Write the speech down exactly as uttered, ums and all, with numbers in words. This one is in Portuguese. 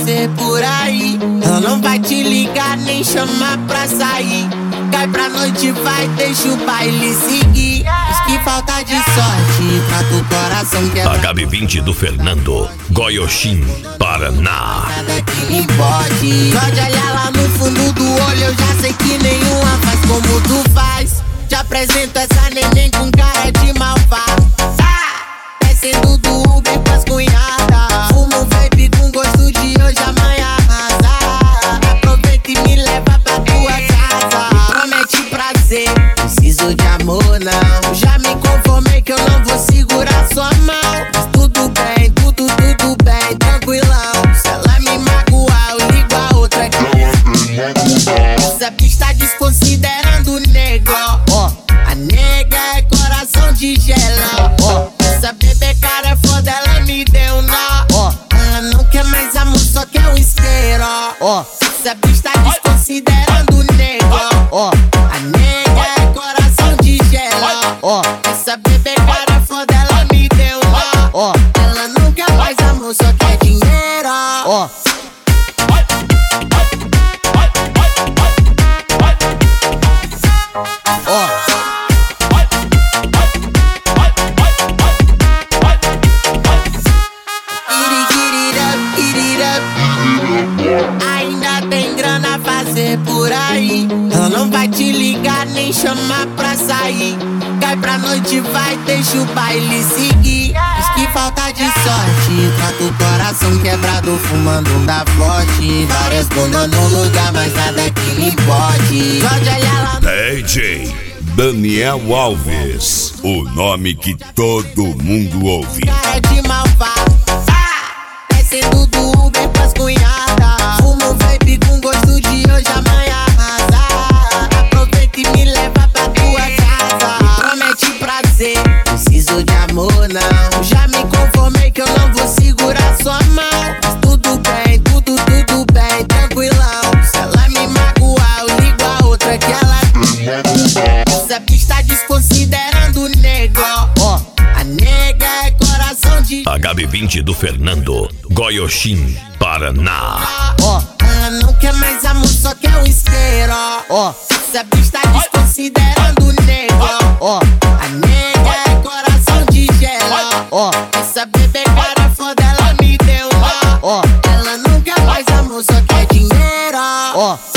fazer por aí. Ela não vai te ligar nem chamar pra sair. Cai pra noite, vai, deixa o baile seguir. Diz que falta de sorte pra tu coração quebrar. H B vinte do Fernando, Goiôxim, Paraná. Nada que me pode. Pode olhar lá no fundo do olho, eu já sei que nenhuma faz como tu faz. Te apresento essa neném com cara de malvado. Ah! Descendo do Uber com as cunhadas. Fumo um vape com gosto de hoje, amanhã arrasar. Aproveita e me leva pra tua casa. Me promete prazer, preciso de amor não. Já me conformei que eu não vou segurar sua mão. Mas tudo bem, tudo, tudo bem, tranquilão. Se ela me magoar, eu ligo a outra que essa bicha tá desconsiderando o nego. A nega é coração de gelo. Essa bebê cara é foda, ela me deu nó. Ela não quer mais amor, só quer um isqueiro. Essa bicha tá desconsiderando o nego. A nega é coração de gelo. Essa bebê cara é foda, ela me deu nó. Ela não quer mais amor, só quer dinheiro. Ainda tem grana a fazer por aí. Ela não vai te ligar nem chamar pra sair. Cai pra noite, vai, deixa o baile seguir. Diz que falta de sorte pra tu coração quebrado, fumando um da forte. Várias bundas no lugar, mas nada que me pode. Pode olhar lá. D J Daniel Alves, o nome que todo mundo ouve. Cara de malvado. Ah! Descendo do Uber com as cunhadas. Fumo um vape com gosto de hoje, amanhã arrasar. Aproveita e me leva pra tua casa. Me promete prazer, preciso de amor não. Já me conformei que eu não vou segurar sua mão. Mas tudo bem, tudo, tudo bem, tranquilão. Se ela me magoar, eu ligo a outra que ela. Essa bicha tá desconsiderando o nego. A nega é coração de H B vinte do Fernando, Goiôxim, Paraná. Ela não quer mais amor, só quer um isqueiro. Essa bicha tá desconsiderando o nego. A nega é coração de gelo. Essa bebê cara foda, ela me deu nó. Ela não quer mais amor, só quer dinheiro.